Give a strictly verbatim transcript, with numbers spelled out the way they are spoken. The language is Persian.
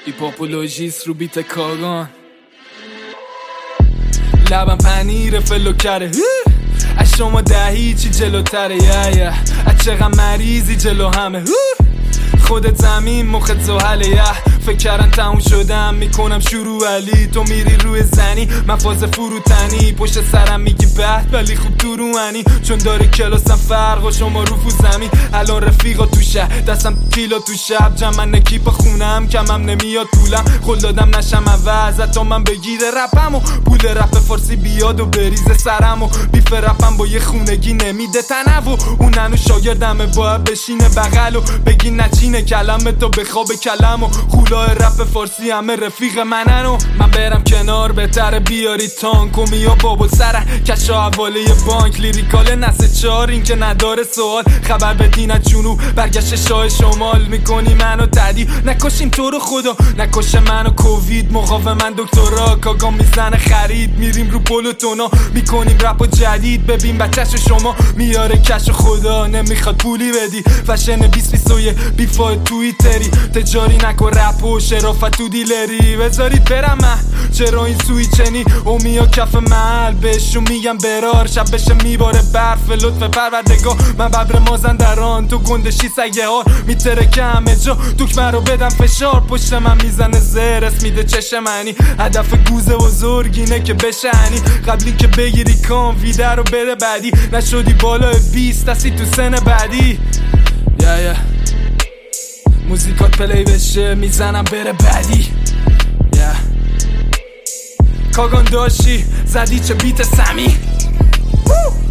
هیپاپولوژیست رو بیت کاغان، لبم پنیر فلوکره، از شما ده هیچی جلوتره، یه یه از چقدر مریضی جلو همه، خودت زمین مخت زحله، یه فکر کردن تموم شدم میکنم شروع علی، تو میری روی زنی من فاز فروتنی، پشت سرم میگی بد ولی خوب تو روانی، چون داره کلاسم فرق و شما رو فو زمین، الان رفیقا تو شهر دستم کیلا تو شب، جمع نکیپ خونم کمم نمیاد پولم، خل دادم نشم عوض تا من بگیره رپم و پول رپ فارسی بیاد و بریزه سرم و بیف رپم با یه خونگی نمیده تنو و اون هنو شاگردمه باید بشینه بغل و بگی نچینه کلمه تا بخواب کلم و خولای رپ فارسی همه رفیق منن و من برم کنار بهتره بیاری تانک و میا بابل سرن کشا حواله بانک، لیریکال نسه چار این که نداره سوال، خبر بدین از جنوب برگشت شاه شمال، میکنی منو تدی نکشیم تو رو خدا، نکشه منو کووید مقاومن دکترا، کاگا میزنه خرید میریم رو پلوتونا، میکنیم رپ جدید ببین بچه‌شو شما میاره کش خدا، نمیخواد پولی بدی فشن بیست بیست و یک بیفای توییتری، تجاری نکن رپ و شرافت تو دیلری، بذارید برم من چرا این سوی چنی اومیا کف محل بهشون میگم برار، شب بشه میباره برف لطف پروردگاه، من ببر مازندران تو گندشی سگه ها میترکه همه جا، دکمه رو بدم فشار پشت من میزنه زرس میده چشه منی، هدف گوزه بزرگینه که بشه هنی، قبلی که بگیری کام ویده رو بده بعدی، نشدی بالا بیست دستی تو سن بعدی، yeah, yeah. موزیکات پلی بشه میزنم بره بعدی، yeah. کاغان داشتی زدی چه بیت سمی